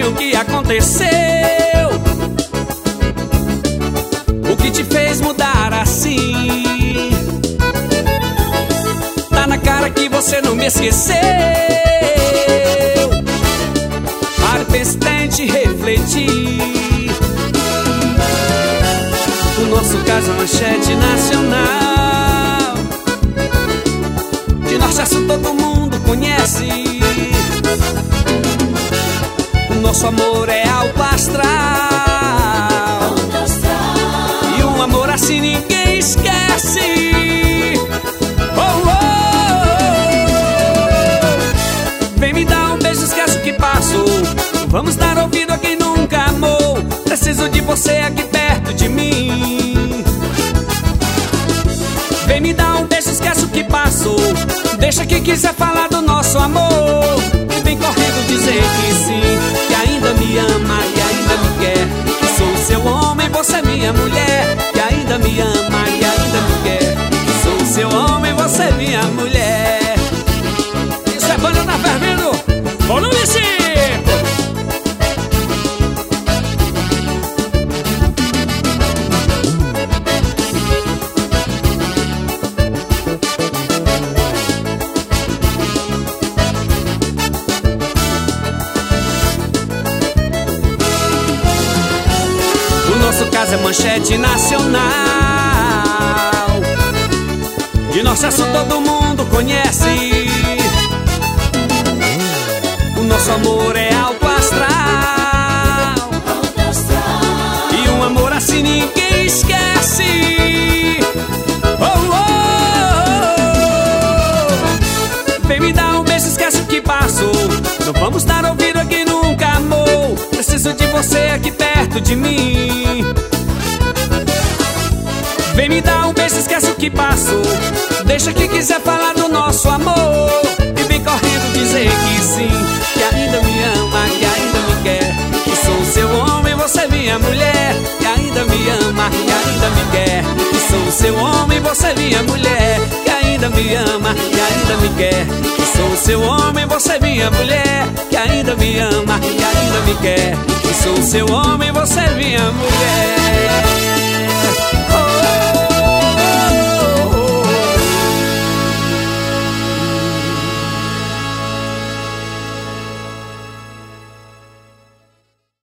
bem o que aconteceu, o que te fez mudar assim. Tá na cara que você não me esqueceu. Pare, pense, tente refletir. O nosso caso é manchete nacional. De norte a sul todo mundo conhece. O nosso amor é alto astral. E um amor assim ninguém esquece. Oh, oh. Vem me dar um beijo, esquece o que passou. Vamos dar ouvido a quem nunca amou. Preciso de você aqui perto de mim. Vem me dar um beijo, esquece o que passou. Deixa quem quiser falar do nosso amor. E vem correndo dizer que sim, que ainda me ama e ainda me quer. Que sou seu homem, você é minha mulher. Que ainda me ama e ainda me quer. Que sou seu homem, você é minha mulher. Isso é banda tá fervendo. Volume 5. Nosso caso é manchete nacional. De norte a sul todo mundo conhece. O nosso amor é alto astral. E um amor assim ninguém esquece. Oh, oh. Vem me dar um beijo, esquece o que passou. Não vamos dar ouvido a quem nunca amou. Preciso de você aqui perto de mim. Vem me dar um beijo, esquece o que passou. Deixa quem quiser falar do nosso amor. E vem correndo dizer que sim, que ainda me ama e ainda me quer. Que sou seu homem, você é minha mulher. Que ainda me ama e ainda me quer. Que sou seu homem, você é minha mulher. Que ainda me ama e ainda me quer. Que sou seu homem, você é minha mulher. Que ainda me ama e ainda me quer. Que sou seu homem, você é minha mulher.